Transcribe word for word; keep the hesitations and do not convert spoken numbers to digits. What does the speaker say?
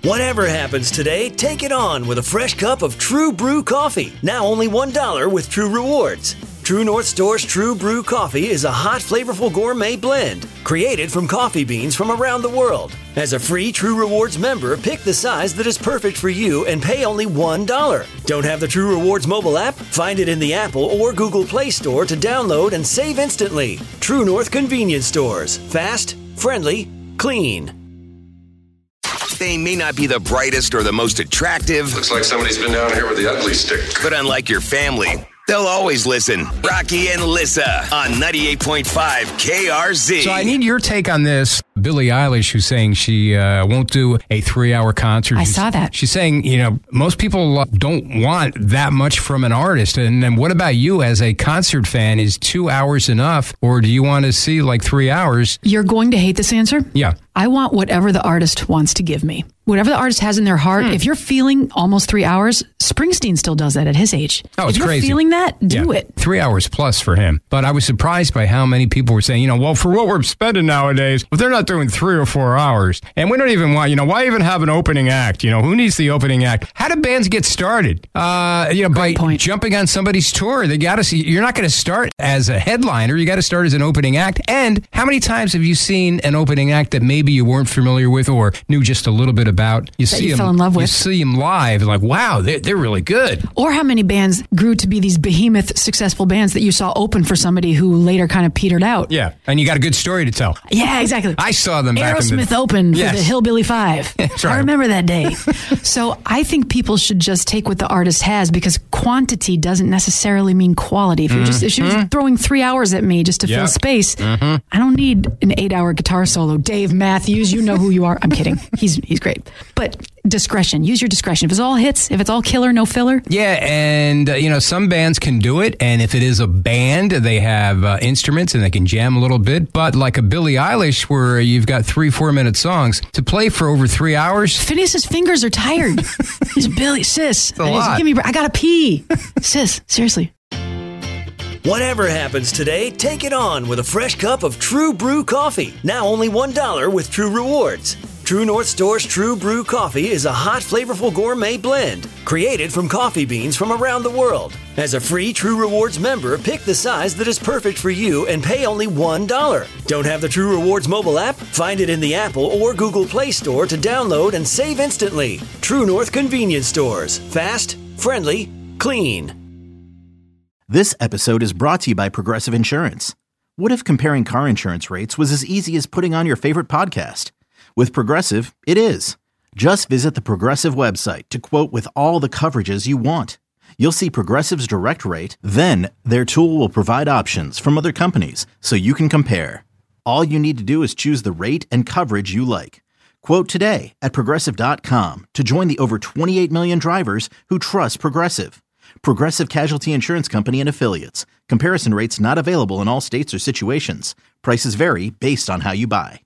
Whatever happens today, take it on with a fresh cup of True Brew coffee. Now only one dollar with True Rewards. True North Store's True Brew coffee is a hot, flavorful gourmet blend created from coffee beans from around the world. As a free True Rewards member, pick the size that is perfect for you and pay only one dollar. Don't have the True Rewards mobile app? Find it in the Apple or Google Play Store to download and save instantly. True North Convenience Stores. Fast, friendly, clean. They may not be the brightest or the most attractive. Looks like somebody's been down here with the ugly stick. But unlike your family, they'll always listen. Rocky and Lissa on ninety-eight point five K R Z. So I need your take on this. Billie Eilish, who's saying she uh, won't do a three-hour concert. I she's, saw that. She's saying, you know, most people don't want that much from an artist. And then what about you as a concert fan? Is two hours enough? Or do you want to see like three hours? You're going to hate this answer? Yeah. I want whatever the artist wants to give me. Whatever the artist has in their heart. Hmm. If you're feeling almost three hours, Springsteen still does that at his age. Oh, it's if you're crazy. feeling that, do yeah. it. Three hours plus for him. But I was surprised by how many people were saying, you know, well, for what we're spending nowadays, but they're not doing three or four hours. And we don't even want, you know, why even have an opening act? You know, who needs the opening act? How do bands get started? Uh, you know, Great by point. jumping on somebody's tour. They got to see, you're not going to start as a headliner. You got to start as an opening act. And how many times have you seen an opening act that maybe you weren't familiar with or knew just a little bit about? You That see you them, fell in love with. You see them live, like, wow, they're, they're really good. Or how many bands grew to be these behemoth successful bands that you saw open for somebody who later kind of petered out. Yeah, and you got a good story to tell. Yeah, exactly. I saw them back in the... Aerosmith opened for Yes. the Hillbilly Five. That's right. I remember that day. So I think people should just take what the artist has, because quantity doesn't necessarily mean quality. If you're just if you're just throwing three hours at me just to Yep. fill space, Mhm. I don't need an eight-hour guitar solo. Dave Matthews, you know who you are. I'm kidding. He's he's great, but discretion. Use your discretion. If it's all hits, if it's all killer, no filler. Yeah, and, uh, you know, some bands can do it, and if it is a band, they have uh, instruments and they can jam a little bit, but like a Billie Eilish where you've got three, four-minute songs, to play for over three hours... Phineas's fingers are tired. He's Billy, sis. a lot. Give me, I gotta pee. Sis, seriously. Whatever happens today, take it on with a fresh cup of True Brew coffee. Now only one dollar with True Rewards. True North Store's True Brew coffee is a hot, flavorful gourmet blend created from coffee beans from around the world. As a free True Rewards member, pick the size that is perfect for you and pay only one dollar. Don't have the True Rewards mobile app? Find it in the Apple or Google Play Store to download and save instantly. True North Convenience Stores. Fast, friendly, clean. This episode is brought to you by Progressive Insurance. What if comparing car insurance rates was as easy as putting on your favorite podcast? With Progressive, it is. Just visit the Progressive website to quote with all the coverages you want. You'll see Progressive's direct rate, then their tool will provide options from other companies so you can compare. All you need to do is choose the rate and coverage you like. Quote today at Progressive dot com to join the over twenty-eight million drivers who trust Progressive. Progressive Casualty Insurance Company and Affiliates. Comparison rates not available in all states or situations. Prices vary based on how you buy.